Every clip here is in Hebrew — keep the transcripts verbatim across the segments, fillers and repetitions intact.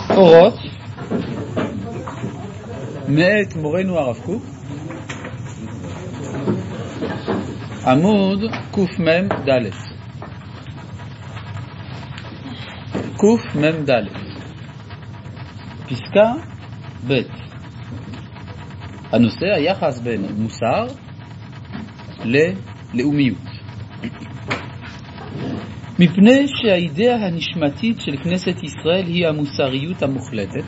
אורות מאת מורנו הרב קוק, עמוד קמ"ד, קמ"ד, פסקה ב'. הנושא היחס בין מוסר ללאומיות. מפני שהאידאה הנשמתית של כנסת ישראל היא המוסריות המוחלטת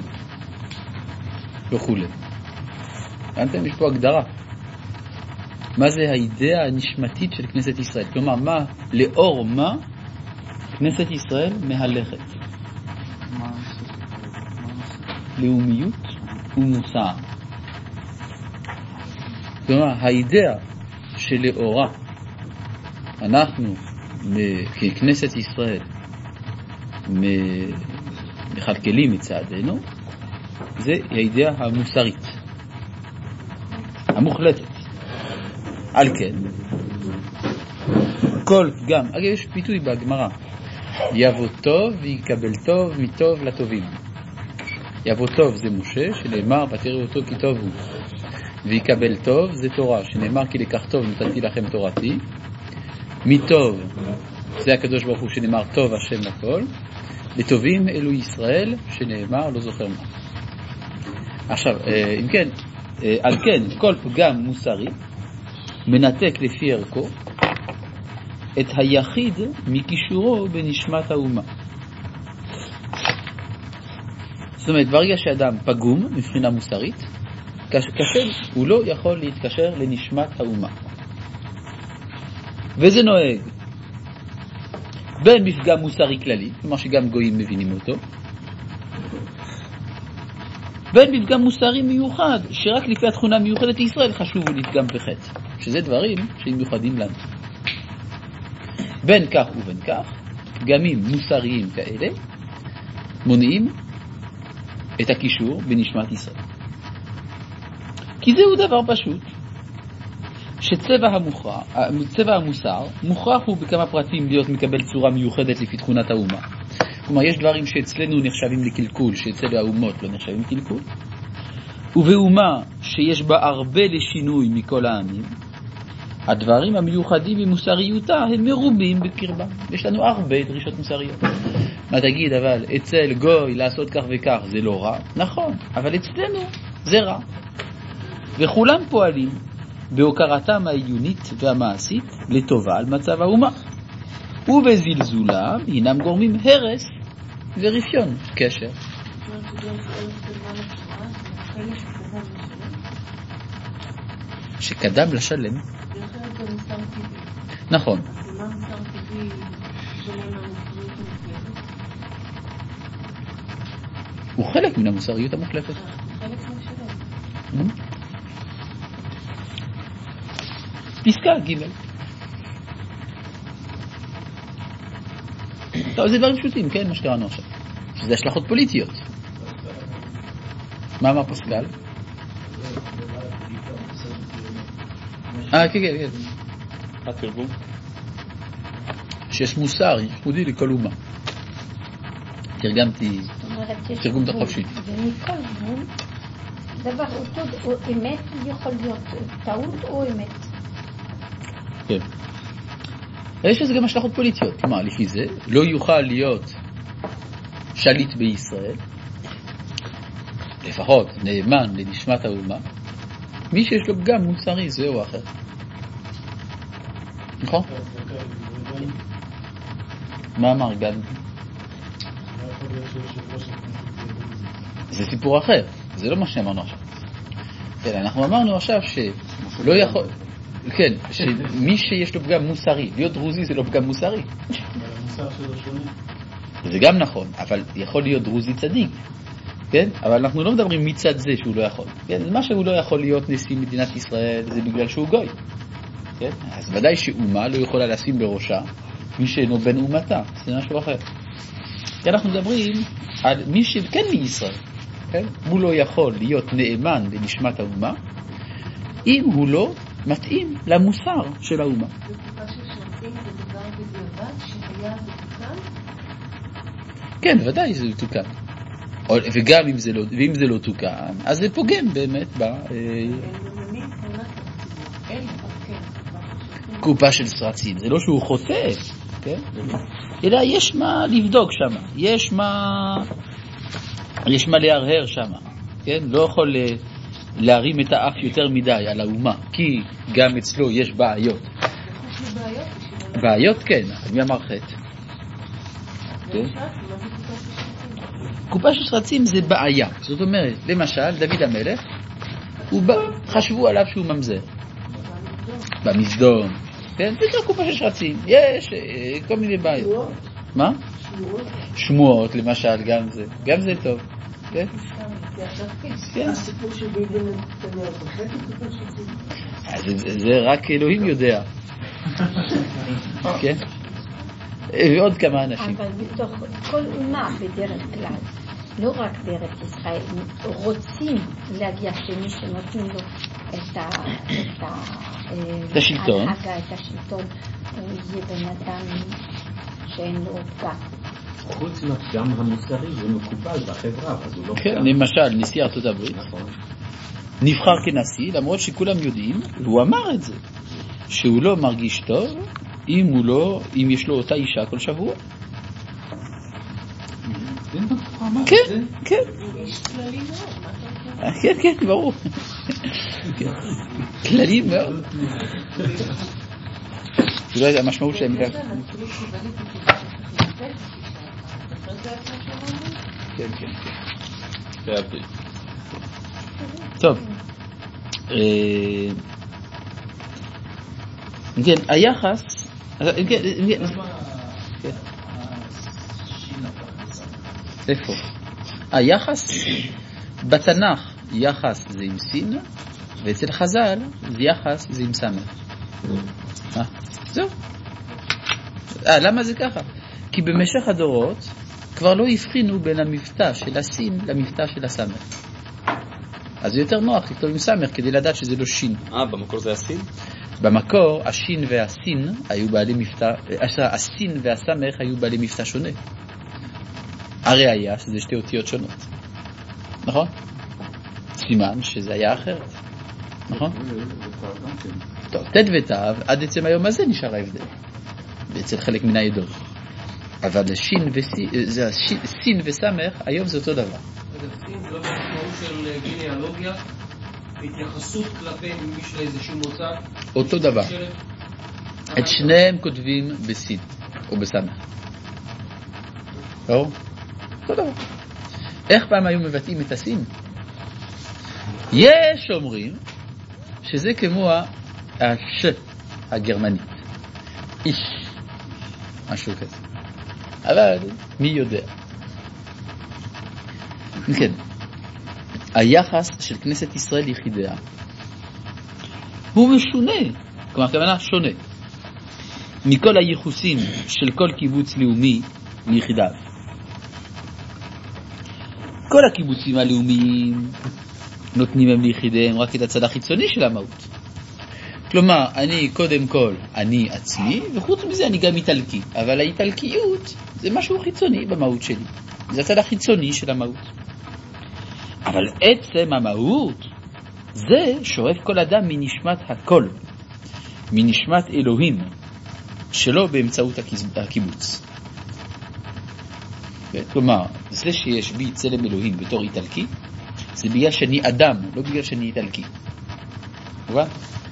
וכו'. הבנתם? יש פה הגדרה. מה זה האידאה הנשמתית של כנסת ישראל? כלומר, מה, לאור מה כנסת ישראל מהלכת? לאומיות ומוסר. כלומר, האידאה שלאורה אנחנו ככנסת ישראל מחלקלים מצעדנו, זה האידאה המוסרית המוחלטת. על כן כל פגם, אגב יש ביטוי בהגמרא, יבוא טוב ויקבל טוב מטוב לטובים. יבוא טוב זה משה שנאמר ותראו אותו כי טוב הוא, ויקבל טוב זה תורה שנאמר כי לקח טוב נתתי לכם תורתי. מטוב זה הקדוש ברוך הוא שנאמר טוב השם לכל. לטובים אלו ישראל שנאמר לא זוכר מה. עכשיו אם כן, על כן כל פגם מוסרי מנתק לפי ערכו את היחיד מקישורו בנשמת האומה. זאת אומרת, ברגע שאדם פגום מבחינה מוסרית, קשה, הוא לא יכול להתקשר לנשמת האומה. וזה נוהג בין מפגם מוסרי כללי, כלומר שגם גויים מבינים אותו, בין מפגם מוסרי מיוחד, שרק לפי התכונה מיוחדת לישראל חשוב הוא לפגם בחטא, שזה דברים שהם מיוחדים לנו. בין כך ובין כך, פגמים מוסריים כאלה מונעים את הקישור בנשמת ישראל. כי זהו דבר פשוט, שצבע המוכרח, צבע המוסר מוכרח הוא בכמה פרטים להיות מקבל צורה מיוחדת לפי תכונת האומה. כלומר, יש דברים שאצלנו נחשבים לקלקול, שאצל האומות לא נחשבים קלקול. ובאומה שיש בה הרבה לשינוי מכל העמים, הדברים המיוחדים במוסריותה הם מרובים בקרבה. יש לנו הרבה דרישות מוסריות. מה תגיד, אבל אצל גוי לעשות כך וכך זה לא רע? נכון, אבל אצלנו זה רע. וכולם פועלים בהוקרתם העיונית והמעשית לטובה על מצב האומה. ובזלזולם הינם גורמים הרס ורפיון קשר. שקדם לשלם. נכון. הוא חלק מן המוסריות המוחלטת. פסקה ג'. טוב, זה דברים פשוטים, כן, מה שקראנו עכשיו. שזה השלכות פוליטיות. מה אמר פסקל? אה, כן, כן, כן. התרגום? שיש מוסר ייחודי לכל אומה. תרגמתי, תרגום תחופשי. ומכל גבול, דבר אותו או אמת יכול להיות טעות או אמת. כן. יש לזה גם השלכות פוליטיות. כלומר, לפי זה, לא יוכל להיות שליט בישראל, לפחות נאמן לנשמת האומה, מי שיש לו פגם מוסרי זה או אחר. נכון? מה אמר גנדי? זה סיפור אחר, זה לא מה שאמרנו עכשיו. אנחנו אמרנו עכשיו שלא יכול, כן, שמי שיש לו פגם מוסרי, להיות דרוזי זה לא פגם מוסרי. זה גם נכון, אבל יכול להיות דרוזי צדיק, כן? אבל אנחנו לא מדברים מצד זה שהוא לא יכול. כן? מה שהוא לא יכול להיות נשיא מדינת ישראל זה בגלל שהוא גוי. כן? אז ודאי שאומה לא יכולה לשים בראשה מי שאינו בן אומתה, זה משהו אחר. כי אנחנו מדברים על מי שכן מישראל, כן? הוא לא יכול להיות נאמן לנשמת האומה אם הוא לא מתאים למוסר של האומה. בתקופה של שרצים זה דבר בדיעבד שהיה מתוקן? כן, ודאי זה מתוקן. וגם אם זה לא, ואם זה לא תוקן, אז זה פוגם באמת ב... קופה של סרצים. זה לא שהוא חוטא, כן? אלא יש מה לבדוק שם, יש מה, יש מה להרהר שם, כן? לא יכול להרים את האף יותר מדי על האומה, כי גם אצלו יש בעיות. בעיות כן, מי אמר חטא? קופה של שרצים זה בעיה. זאת אומרת, למשל, דוד המלך, חשבו עליו שהוא ממזר. במסדום. כן? זה קופה של שרצים. יש כל מיני בעיות. מה? שמועות, למשל, גם זה. גם זה טוב. כן? כן. הסיפור של ביבי נתניהו, זה רק אלוהים יודע. כן? ועוד כמה אנשים. אבל בתוך כל אומה בדרך כלל, לא רק בארץ ישראל, רוצים להגיע שמי שנותנים לו את השלטון, את השלטון, יהיה בן אדם שאין לו פגם. חוץ מהפגם המוסרי זה מקובל בחברה, אז הוא לא כן, למשל, נשיא ארצות הברית נבחר כנשיא, למרות שכולם יודעים, והוא אמר את זה, שהוא לא מרגיש טוב אם הוא לא, אם יש לו אותה אישה כל שבוע. כן, כן. יש כללים מאוד. כן, כן, ברור. כללים מאוד. זה לא המשמעות שלהם גם. כן, כן, כן. טוב. כן, היחס איפה? היחס בתנ"ך יחס זה עם סין, ואצל חז"ל זה יחס זה עם סמך. אה, זהו. אה, למה זה ככה? כי במשך הדורות כבר לא הבחינו בין המבטא של הסין למבטא של הסמך. אז זה יותר נוח לכתוב עם סמך כדי לדעת שזה לא שין. אה, במקור זה הסין? במקור השין והסין היו בעלי מבטא, הסין והסמך היו בעלי מבטא שונה. הראיה שזה שתי אותיות שונות. נכון? סימן שזה היה אחרת. נכון? טוב, תד ותו, עד עצם היום הזה נשאר ההבדל. אצל חלק מן העדות. אבל שין וסין וסמך, היום זה אותו דבר. סין זה לא משמעות של גניאלוגיה, התייחסות כלפי מי של איזשהו מוצא. אותו דבר. את שניהם כותבים בסין, או בסמך. לא? אותו דבר. איך פעם היו מבטאים את הסין? יש אומרים שזה כמו הש הגרמנית. איש. משהו כזה. אבל מי יודע? כן. היחס של כנסת ישראל יחידיה הוא משונה. כלומר, הכוונה שונה. מכל הייחוסים של כל קיבוץ לאומי ליחידיו. כל הקיבוצים הלאומיים נותנים הם ליחידיהם רק את הצד החיצוני של המהות. כלומר, אני קודם כל, אני עצמי, וחוץ מזה אני גם איטלקי. אבל האיטלקיות זה משהו חיצוני במהות שלי. זה הצד החיצוני של המהות. אבל עצם המהות, זה שואף כל אדם מנשמת הכל. מנשמת אלוהים, שלא באמצעות הקיבוץ. כלומר, זה שיש בי צלם אלוהים בתור איטלקי, זה בגלל שאני אדם, לא בגלל שאני איטלקי. מובן?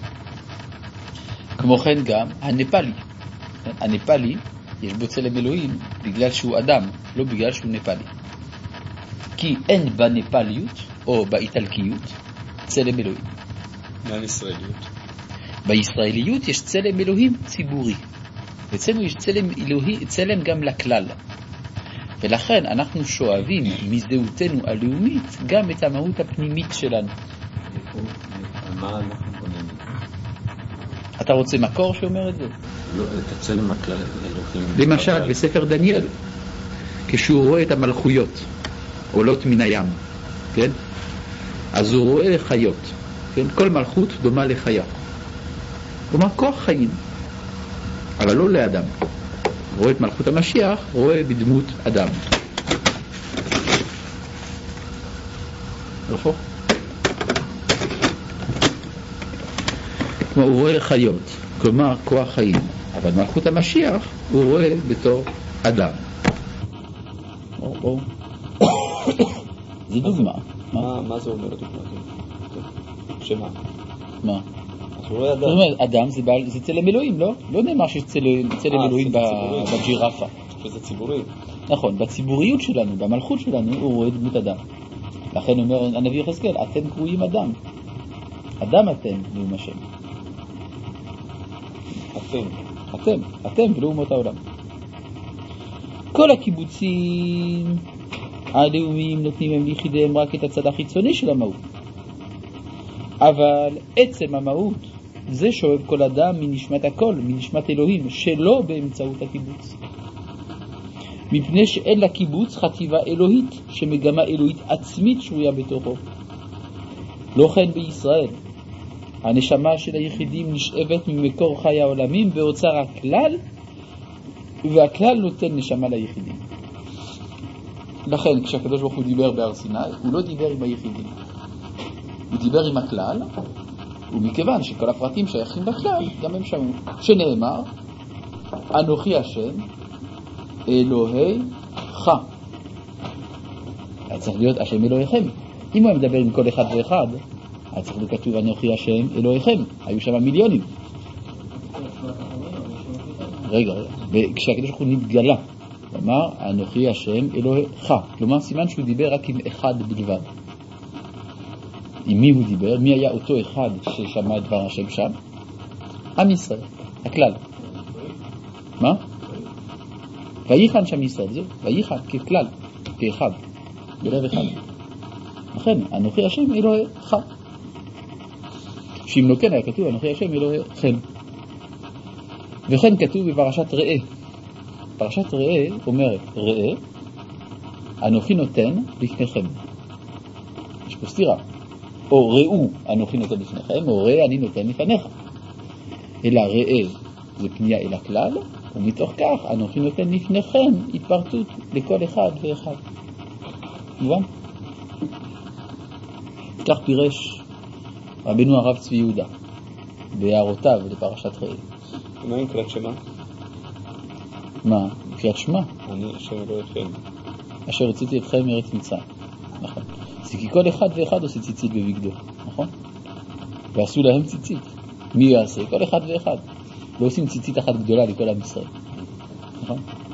כמו כן גם הנפאלי. הנפאלי, יש בו צלם אלוהים בגלל שהוא אדם, לא בגלל שהוא נפאלי. כי אין בנפאליות, או באיטלקיות, צלם אלוהים. מה ישראליות? בישראליות יש צלם אלוהים ציבורי. אצלנו יש צלם אלוהי, צלם גם לכלל. ולכן אנחנו שואבים מזהותנו הלאומית גם את המהות הפנימית שלנו. מה אנחנו בונים? אתה רוצה מקור שאומר את זה? לא, את הצלם הכלל אלוהים. למשל, בספר דניאל, כשהוא רואה את המלכויות עולות מן הים, כן? אז הוא רואה חיות, כן? כל מלכות דומה לחיה. כלומר, כוח חיים, אבל לא לאדם. רואה את מלכות המשיח, רואה בדמות אדם. איפה? כלומר, הוא רואה חיות, כלומר, כוח חיים. אבל מלכות המשיח הוא רואה בתור אדם. או, או. זה דוגמה. מה זה אומר הדוגמה הזאת? שמה? מה? הוא רואה אדם. זאת אומרת, אדם זה צלם אלוהים, לא? לא נאמר שיש צלם אלוהים בג'ירפה. שזה ציבורי. נכון, בציבוריות שלנו, במלכות שלנו, הוא רואה דמות אדם. לכן אומר הנביא יחזקאל, אתם קרויים אדם. אדם אתם, נאום השם. אתם. אתם, אתם ולא אומות העולם. כל הקיבוצים הלאומיים נותנים הם ליחידיהם רק את הצד החיצוני של המהות. אבל עצם המהות, זה שואב כל אדם מנשמת הכל, מנשמת אלוהים, שלא באמצעות הקיבוץ. מפני שאין לקיבוץ חטיבה אלוהית, שמגמה אלוהית עצמית שרויה בתוכו. לא כן בישראל. הנשמה של היחידים נשאבת ממקור חי העולמים באוצר הכלל, והכלל נותן נשמה ליחידים. לכן, כשהקדוש ברוך הוא דיבר בהר סיני, הוא לא דיבר עם היחידים. הוא דיבר עם הכלל, ומכיוון שכל הפרטים שייכים לכלל, גם הם שמעו. שנאמר, אנוכי השם, אלוהי ח. היה צריך להיות השם אלוהיכם. אם הוא מדבר עם כל אחד ואחד, היה צריך לכתוב אנוכי השם אלוהיכם. היו שם מיליונים. רגע, רגע. כשהקדוש ברוך הוא נתגלה, הוא אמר, אנוכי השם אלוהיך. כלומר, סימן שהוא דיבר רק עם אחד בלבד. עם מי הוא דיבר? מי היה אותו אחד ששמע את דבר השם שם? עם ישראל, הכלל. מה? ויחן שם ישראל, זהו, ויחן ככלל, כאחד, בלב אחד. לכן, אנוכי השם אלוהיך. שאם לא כן היה כתוב, אנוכי השם אלוהיכם. וכן כתוב בפרשת ראה. פרשת ראה אומרת, ראה, אנוכי נותן לפניכם. יש פה סתירה. או ראו, אנוכי נותן לפניכם, או ראה, אני נותן לפניך. אלא ראה, זה פנייה אל הכלל, ומתוך כך, אנוכי נותן לפניכם התפרטות לכל אחד ואחד. מובן? כך פירש רבנו הרב צבי יהודה, בהערותיו לפרשת ראה. מה עם קריאת שמה? מה? קריאת שמה? אני השם אלוהיכם. אשר הוצאתי אתכם מארץ מצרים. נכון. זה כי כל אחד ואחד עושה ציצית בבגדו, נכון? ועשו להם ציצית. מי יעשה? כל אחד ואחד. לא עושים ציצית אחת גדולה לכל עם ישראל. נכון?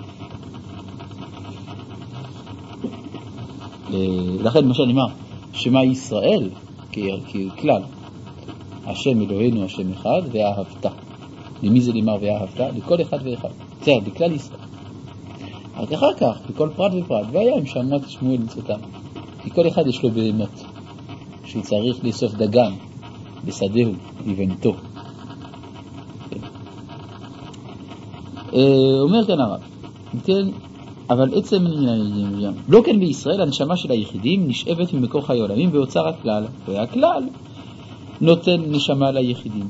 לכן, למשל, נאמר, שמה ישראל, ככלל, השם אלוהינו, השם אחד, ואהבת. למי זה נאמר ואהבת? לכל אחד ואחד. זה בכלל ישראל. רק אחר כך, בכל פרט ופרט, והיה אם שמעת שמואל מצותם. כי כל אחד יש לו בהמות, שהוא צריך לאסוף דגן בשדהו, לבנתו. אומר כאן הרב, כן, אבל עצם לא כן בישראל, הנשמה של היחידים נשאבת ממקור חיי עולמים באוצר הכלל, והכלל נותן נשמה ליחידים.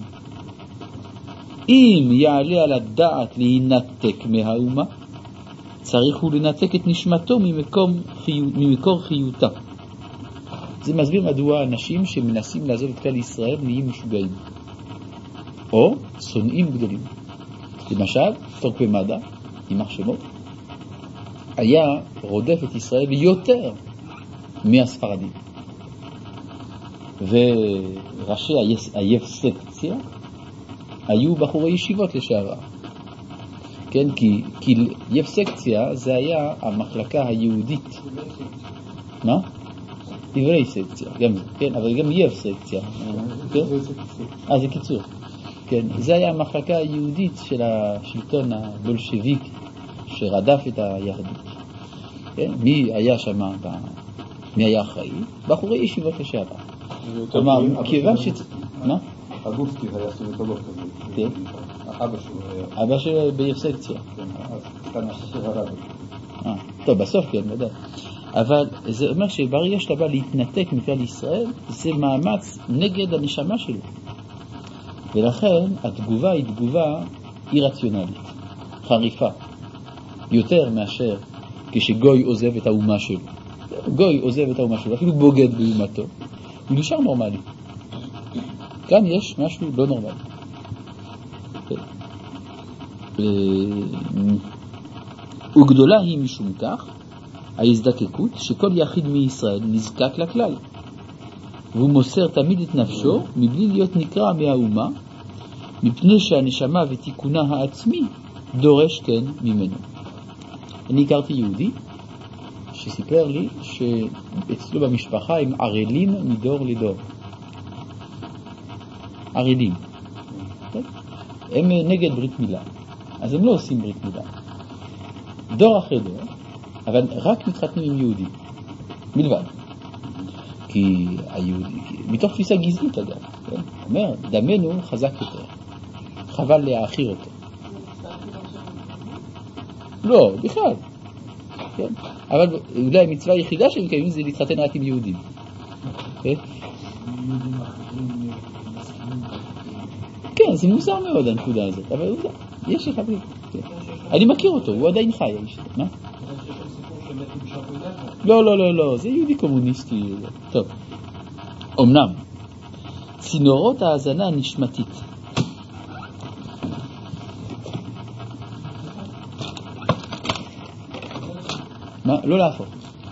אם יעלה על הדעת להינתק מהאומה, צריך הוא לנתק את נשמתו ממקום חיו, ממקור חיותה. זה מסביר מדוע אנשים שמנסים לעזוב את כלל ישראל נהיים משוגעים. או שונאים גדולים. למשל, טורקמדה, יימח שמו, היה רודף את ישראל יותר מהספרדים. וראשי היפסקציה היו בחורי ישיבות לשעבר. כן, כי, כי יפסקציה זה היה המחלקה היהודית. מה? עברי סקציה, גם זה, כן, אבל גם יפסקציה. כן? אה, זה קיצור. כן, זה היה המחלקה היהודית של השלטון הבולשביקי שרדף את היהדות. כן? מי היה שם, מי היה אחראי? בחורי ישיבות לשעבר. כלומר, כיוון ש... מה? אגוסטי היה סוליטולוג כזה. כן. אבא שלו היה... אבא שלו ביפסקציה. כן, אז כאן הספר הרב. אה, טוב, בסוף כן, ודאי. אבל זה אומר שברגע שאתה בא להתנתק מכלל ישראל, זה מאמץ נגד הנשמה שלו. ולכן התגובה היא תגובה אירציונלית, חריפה, יותר מאשר כשגוי עוזב את האומה שלו. גוי עוזב את האומה שלו, אפילו בוגד באומתו, הוא נשאר נורמלי. כאן יש משהו לא נורמלי. וגדולה היא משום כך ההזדקקות שכל יחיד מישראל נזקק לכלל, והוא מוסר תמיד את נפשו מבלי להיות נקרא מהאומה, מפני שהנשמה ותיקונה העצמי דורש כן ממנו. אני הכרתי יהודי שסיפר לי שאצלו במשפחה הם ערלים מדור לדור. ערלים. הם נגד ברית מילה. אז הם לא עושים ברית מילה. דור אחרי דור, אבל רק מתחתנים עם יהודים. מלבד. כי היהודי, מתוך תפיסה גזעית אגב, כן? אומר, דמנו חזק יותר. חבל להאחיר אותו. לא, בכלל. כן? אבל אולי המצווה היחידה שהם קיימים זה להתחתן רק עם יהודים. כן? כן, זה מוזר מאוד הנקודה הזאת, אבל עובדה, יש לך בלי. אני מכיר אותו, הוא עדיין חי, האיש. מה? לא, לא, לא, לא, זה יהודי קומוניסטי. טוב. אמנם, צינורות ההזנה הנשמתית. מה? לא להפוך.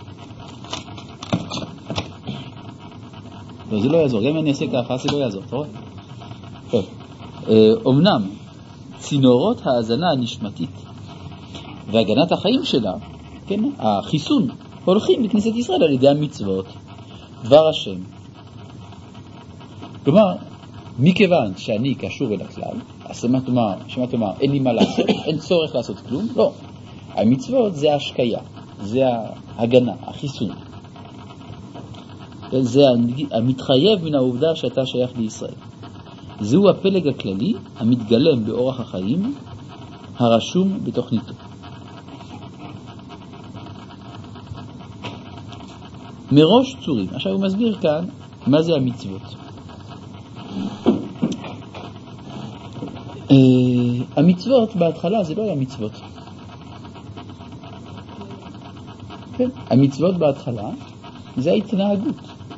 לא, זה לא יעזור. גם אם אני אעשה ככה, זה לא יעזור. אתה רואה? טוב. אמנם, צינורות ההזנה הנשמתית והגנת החיים שלה, כן, החיסון, הולכים לכנסת ישראל על ידי המצוות, דבר השם. כלומר, מכיוון שאני קשור אל הכלל, אז שמה תאמר, שמה תאמר, אין לי מה לעשות, אין צורך לעשות כלום, לא. המצוות זה ההשקיה, זה ההגנה, החיסון. זה המתחייב מן העובדה שאתה שייך לישראל. זהו הפלג הכללי המתגלם באורח החיים הרשום בתוכניתו. מראש צורים. עכשיו הוא מסביר כאן מה זה המצוות. המצוות בהתחלה זה לא היה מצוות. כן, המצוות בהתחלה זה ההתנהגות.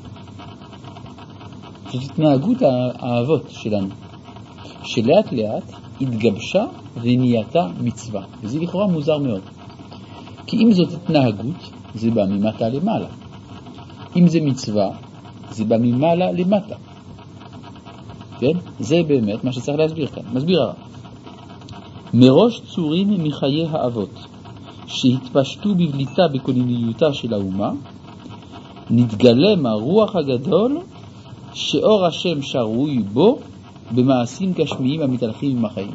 זאת התנהגות האהבות שלנו, שלאט לאט התגבשה ונהייתה מצווה. וזה לכאורה מוזר מאוד. כי אם זאת התנהגות, זה בא ממטה למעלה. אם זה מצווה, זה בא ממעלה למטה. כן? זה באמת מה שצריך להסביר כאן. מסביר הרב. מראש צורים מחיי האבות, שהתפשטו בבליטה בקולניותה של האומה, נתגלם הרוח הגדול שאור השם שרוי בו במעשים גשמיים המתהלכים עם החיים.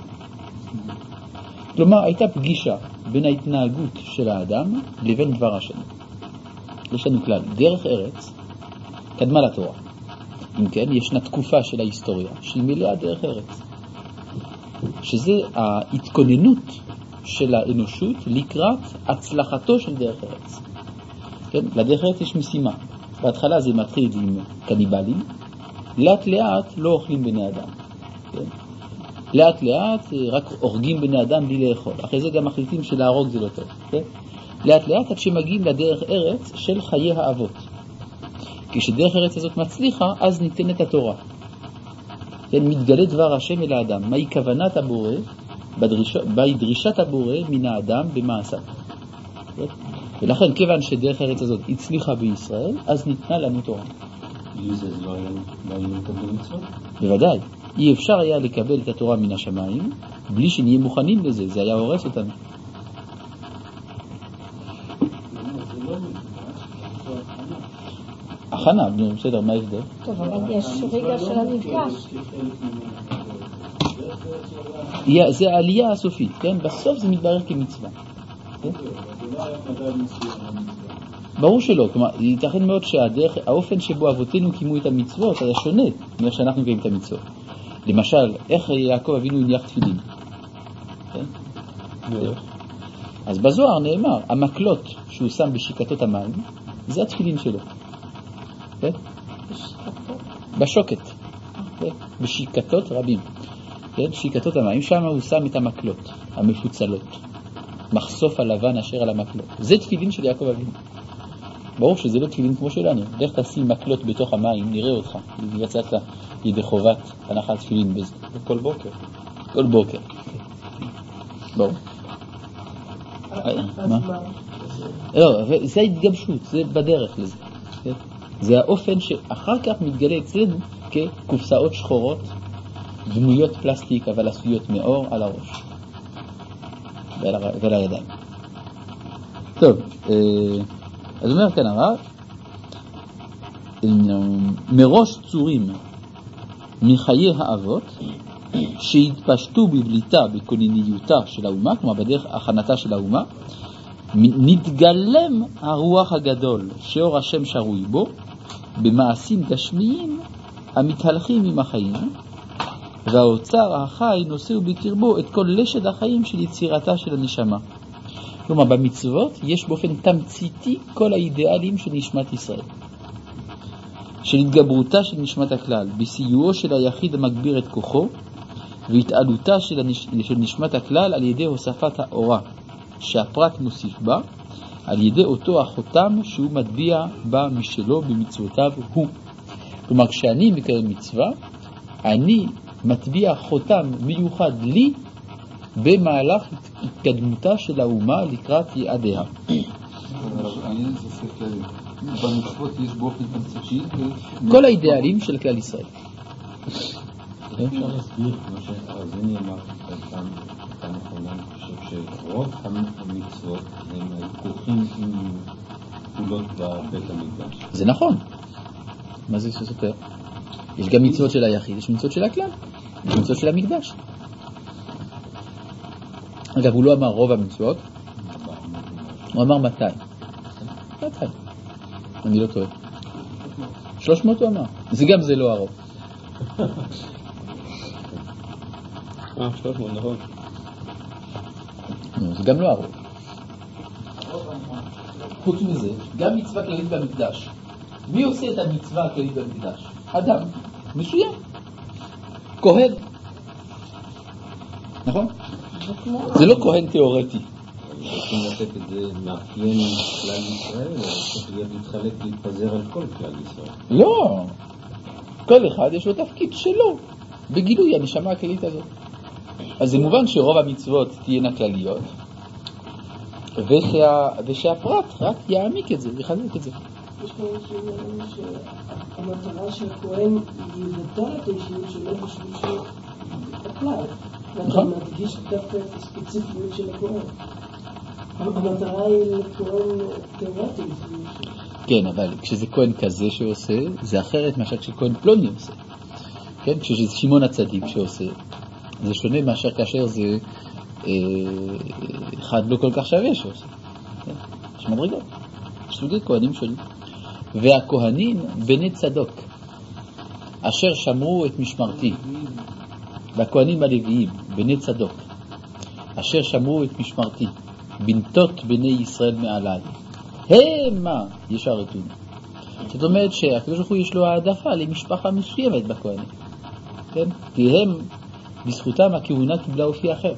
כלומר, הייתה פגישה בין ההתנהגות של האדם לבין דבר השם. יש לנו כלל, דרך ארץ קדמה לתורה. אם כן, ישנה תקופה של ההיסטוריה שהיא מלאה דרך ארץ, שזה ההתכוננות של האנושות לקראת הצלחתו של דרך ארץ. כן? לדרך ארץ יש משימה. בהתחלה זה מתחיל עם קניבלים, לאט לאט לא אוכלים בני אדם. כן? לאט לאט רק הורגים בני אדם בלי לאכול. אחרי זה גם מחליטים שלהרוג זה לא טוב. כן? לאט לאט עד שמגיעים לדרך ארץ של חיי האבות. כשדרך ארץ הזאת מצליחה, אז ניתנת התורה. כן? מתגלה דבר השם אל האדם. מהי כוונת הבורא, מהי דרישת הבורא מן האדם במעשיו. כן? ולכן, כיוון שדרך ארץ הזאת הצליחה בישראל, אז ניתנה לנו תורה. בלי זה זה לא היה לקבל מצוות? בוודאי. אי אפשר היה לקבל את התורה מן השמיים, בלי שנהיה מוכנים לזה. זה היה הורס אותנו. הכנה, בסדר, מה ההבדל? טוב, אבל יש רגע של המפגש. זה העלייה הסופית, כן? בסוף זה מתברר כמצווה. כן? ברור שלא, כלומר, ייתכן מאוד שהדרך, האופן שבו אבותינו קיימו את המצוות היה שונה מאיך שאנחנו קיימים את המצוות. למשל, איך יעקב אבינו הניח תפילין? כן? אז בזוהר נאמר, המקלות שהוא שם בשיקתות המים, זה התפילין שלו. כן? בשוקת. כן? בשיקתות רבים. כן? שיקתות המים, שם הוא שם את המקלות, המפוצלות. מחשוף הלבן אשר על המקלות. זה תפילין של יעקב אבינו. ברור שזה לא תפילין כמו שלנו. לך תשים מקלות בתוך המים, נראה אותך. יצאת ידי חובת הנחת תפילין בזה. כל בוקר. כל בוקר. ברור. מה? לא, זה ההתגבשות, זה בדרך לזה. זה האופן שאחר כך מתגלה אצלנו כקופסאות שחורות, דמויות פלסטיק אבל עשויות מאור על הראש ועל הידיים. טוב, אז אומר כאן הרב, מראש צורים מחיי האבות שהתפשטו בבליטה בקוניניותה של האומה, כלומר בדרך הכנתה של האומה, נתגלם הרוח הגדול שאור השם שרוי בו במעשים גשמיים המתהלכים עם החיים, והאוצר החי נושא בקרבו את כל לשד החיים של יצירתה של הנשמה. כלומר במצוות יש באופן תמציתי כל האידיאלים של נשמת ישראל, של התגברותה של נשמת הכלל, בסיועו של היחיד המגביר את כוחו, והתעלותה של, הנש... של נשמת הכלל על ידי הוספת האורה שהפרט מוסיף בה, על ידי אותו החותם שהוא מטביע בה משלו במצוותיו הוא. כלומר, כשאני מקיים מצווה, אני מטביע חותם מיוחד לי במהלך התקדמותה של האומה לקראת יעדיה. העניין זה כללי. במצוות יש באופן תמציתי כל האידיאלים של כלל ישראל. אפשר להסביר כמו שהרזיני אמר כאן נכונה, אני חושב שרוב המצוות הם כרוכים עם פעולות בבית המקדש. זה נכון. מה זה סופר? יש גם מצוות של היחיד, יש מצוות של הכלל, יש מצוות של המקדש. אגב, הוא לא אמר רוב המצוות, הוא אמר מאתיים. מאתיים. אני לא טועה. שלוש מאות הוא אמר. זה גם זה לא הרוב. אה, שלוש מאות, נכון. זה גם לא הרוב. חוץ מזה, גם מצווה כללית במקדש. מי עושה את המצווה הכללית במקדש? אדם מסוים. כהן. נכון? זה לא כהן תיאורטי. צריכים לתת את זה מאפיין כלל ישראל, או צריך להיות להתחלק להתפזר על כל כלל ישראל? לא. כל אחד יש לו תפקיד שלו בגילוי הנשמה הכללית הזאת. אז זה מובן שרוב המצוות תהיינה כלליות, ושה, ושהפרט רק יעמיק את זה, יחזק את זה. יש כאלה שאומרים שהמטרה של הכהן היא לבטל את האישיות שלו בשביל שהוא הכלל. ואתה מדגיש דווקא את הספציפיות של הכהן. המטרה היא לכהן תיאורטי. כן, אבל כשזה כהן כזה שעושה, זה אחרת מאשר כשכהן פלוני עושה. כן, כשזה שמעון הצדיק שעושה, זה שונה מאשר כאשר זה אה, אחד לא כל כך שווה שעושה. כן? יש מדרגות. יש סוגי כהנים שונים. והכהנים בני צדוק, אשר שמרו את משמרתי, והכהנים הלוויים, בני צדוק, אשר שמרו את משמרתי, בנתות בני ישראל מעליי, המה ישרתוני. זאת אומרת שהקדוש ברוך הוא יש לו העדפה למשפחה מסוימת בכהנים. כן? כי הם, בזכותם הכהונה קיבלה אופי אחר.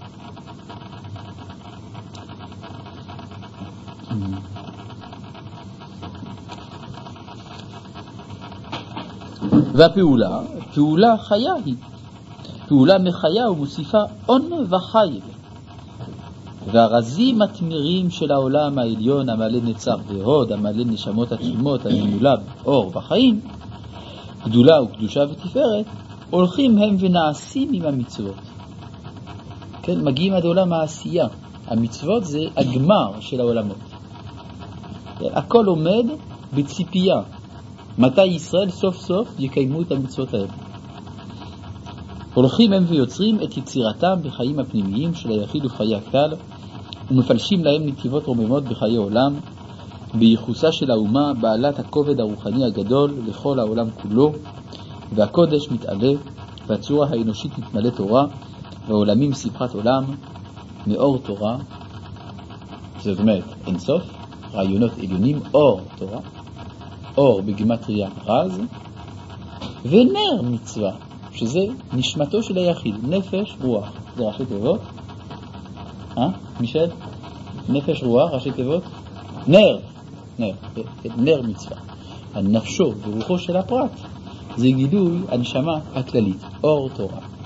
והפעולה, פעולה חיה היא. פעולה מחיה ומוסיפה און וחיל. והרזים התמירים של העולם העליון, המלא נצח והוד, המלא נשמות עצומות, הממולא אור וחיים, גדולה וקדושה ותפארת, הולכים הם ונעשים עם המצוות. כן, מגיעים עד עולם העשייה. המצוות זה הגמר של העולמות. כן, הכל עומד בציפייה. מתי ישראל סוף סוף יקיימו את המצוות האלה. הולכים הם ויוצרים את יצירתם בחיים הפנימיים של היחיד וחיי הכלל, ומפלשים להם נתיבות רוממות בחיי עולם, בייחוסה של האומה בעלת הכובד הרוחני הגדול לכל העולם כולו, והקודש מתעלה, והצורה האנושית מתמלא תורה, והעולמים ספחת עולם, מאור תורה, זאת אומרת אין סוף, רעיונות עליונים, אור תורה, אור בגימטריה רז, ונר מצווה, שזה נשמתו של היחיד, נפש רוח. זה ראשי תיבות? אה? מישל? נפש רוח, ראשי תיבות? נר. נר, נר מצווה, הנפשו ורוחו של הפרט, זה גילוי הנשמה הכללית, אור תורה.